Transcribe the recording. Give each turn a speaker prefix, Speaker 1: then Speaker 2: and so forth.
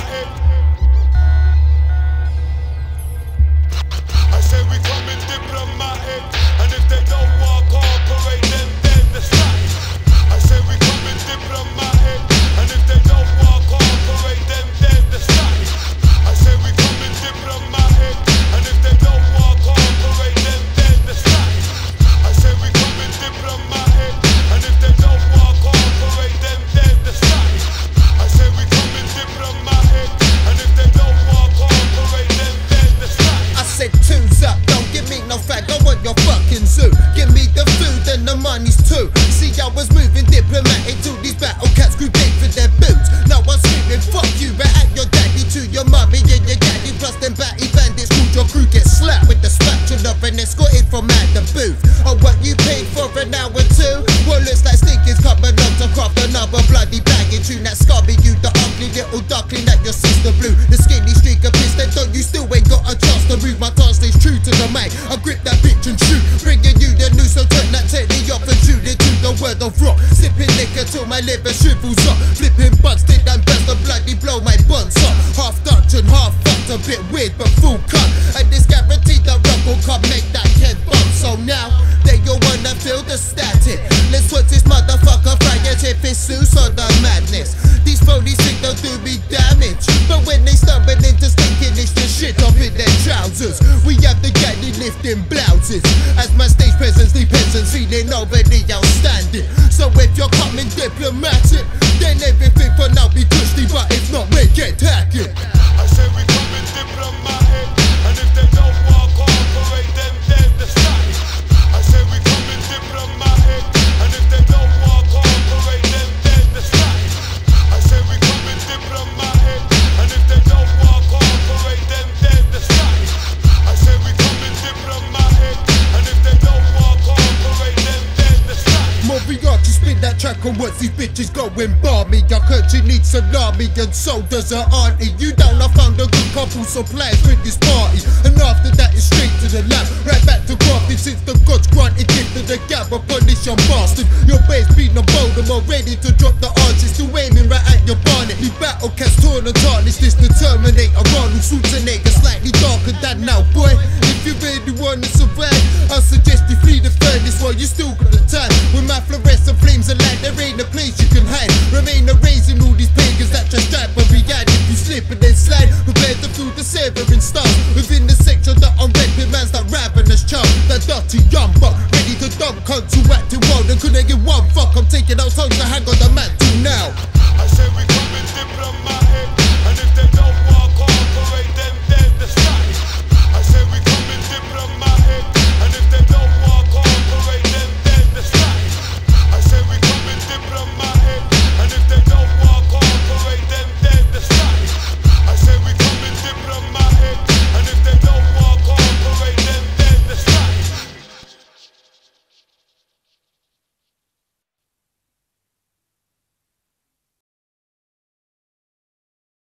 Speaker 1: diplomatic. I say we coming diplomatic, and if they don't want cooperate, then they're slack. I say we coming diplomatic, and if they don't want cooperate, then they're slack. I say we coming diplomatic, and if they don't want cooperate, then they're slack. I say we coming diplomatic, and if they don't want cooperate, then they're slack. I say we coming diplomatic, and if they don't want cooperate, then they're slack.
Speaker 2: I said tunes up, don't give me no fag, I want your fucking zoo. Give me the food and the money's too. See, I was moving diplomatic to these battle cats grew big for their boots. Now I'm screaming fuck you, but at your daddy to your mummy and your daddy. Plus them batty bandits who your crew get slapped with the spatula and escorted from out the booth. Oh, what you paid for an hour too? Well, looks like stinkers coming up to craft another bloody bagging tune. That scummy you, the ugly little duckling that your sister blew. The skinny streak of piss, they thought you still ain't got a chance to move. My tongue stays true to the mic. I grip that bitch and shoot, bringing you the news, so turn that teddy off and shoot it to the word of rock. Sipping liquor till my liver shrivels up. Flipping buds, did and best to bloody blow my buns up. Half Dutch and half fucked, a bit weird but full cut. And this guaranteed the rock will come make that head bump. So now they all wanna feel the static. Let's watch this motherfucker fry as if it's Zeus or the madness. These phonies think they'll do me damage, but when they stumble into stinking, it's the shit up in their trousers. We have the gaddy lifting blouses as my stage presence, the peasants feeling over the outstanding. So if you're coming diplomatic, then everything for now be cushy, but if not, we get hacking.
Speaker 1: I say we coming diplomatic, and if they don't want cooperate, then they're slack. I say we coming diplomatic, and if they don't want cooperate, then they're slack. I say we coming diplomatic, and if they don't want cooperate, then they're slack. I say we coming diplomatic, and if they don't want cooperate, then they're slack.
Speaker 2: Moriarty spin that track on what's these bitches going balmy. I heard she needs salami and so does her auntie. You down, I found a good couple suppliers with this party. And after that it's straight to the lab, right back to grafting. Since the gods granted gift to the gab, I punish your bastard. Your base been a boulder, more ready to drop the arches. Still aiming right at your bonnet. The battle cast torn and tarnished. This the Terminator, Arnold Schwarzenegger, slightly darker than now, boy. If you really wanna survive, I suggest you flee the furnace while you still got the